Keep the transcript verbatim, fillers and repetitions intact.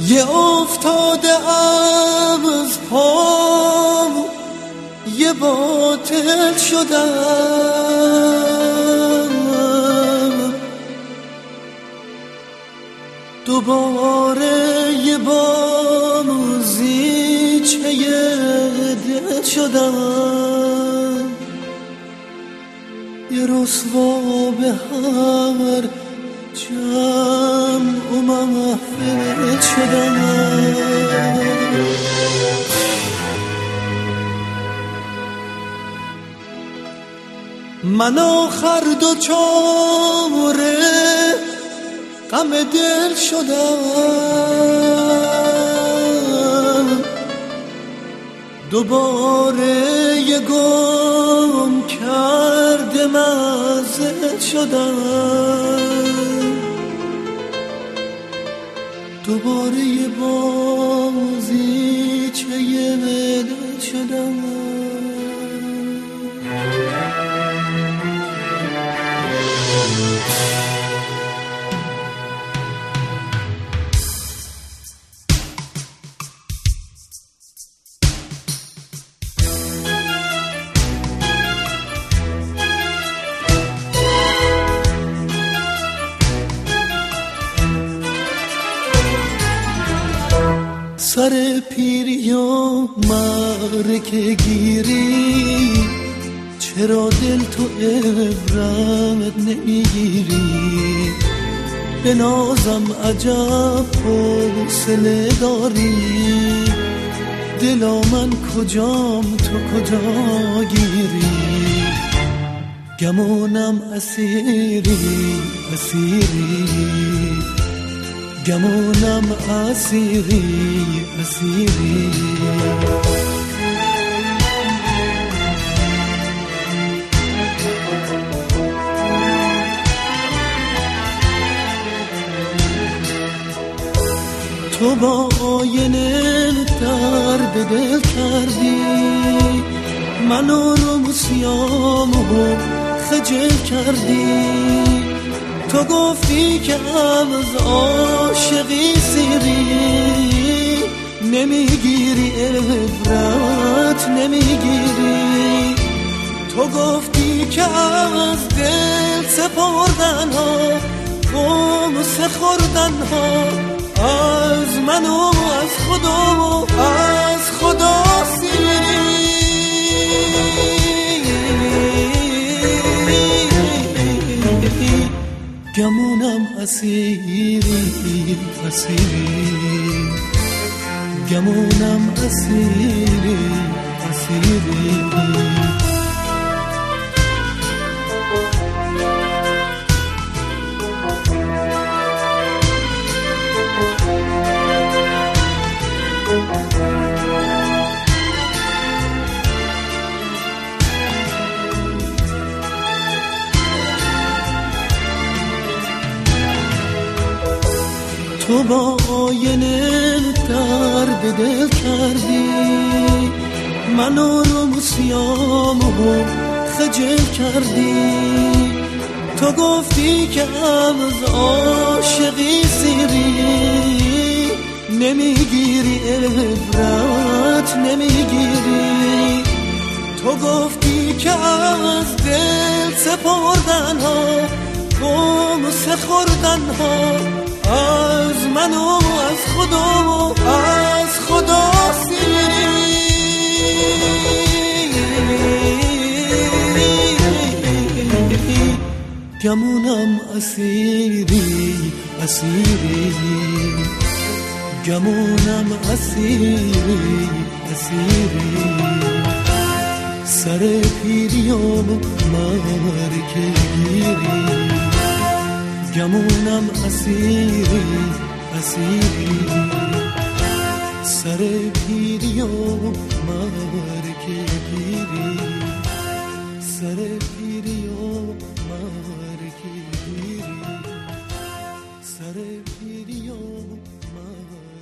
یه افتاده ام از پام، یه باطل شدم، دوباره یه با موزیچه دل شدم، یه رسوا به هر جمع و محفل شدم. من آخر دو چاره غم دل شدم، دوباره یه گم کرده مزل شدم، دوباره یه بازیچه یه دل شدم. سر پیری و معرکه گیری، چرا دل تو عبرت نمیگیری؟ به نازم عجب حوصله داری، دلا من کجام تو کجا گیری؟ گمونم اسیری اسیری، گمونم اسیری اسیری. تو با آینه درد دل کردی، منو رو موسیامو خجل کردی. تو گفتی که از عاشقی سیری، نمیگیری عبرت نمیگیری. تو گفتی که از دل سپردن ها، گم سخوردن ها، از من و از خدا و از خدا سیری. گمونم اسیری اسیری، گمونم اسیری اسیری. تو با آینه درد دل کردی، منو رو موسیامو خجل کردی. تو گفتی که از عاشقی سیری، نمیگیری عبرت نمیگیری. تو گفتی که از دل سپردن ها، گم سخوردن ها، از من و از خدا و از خدا سیری. گمونم اسیری اسیری، گمونم اسیری اسیری. سر پیری و مرکه گیری، گمونم اسیری اسیری. سر پیری و مرکه گیری، سر پیری و مرکه گیری، سر پیری و مرکه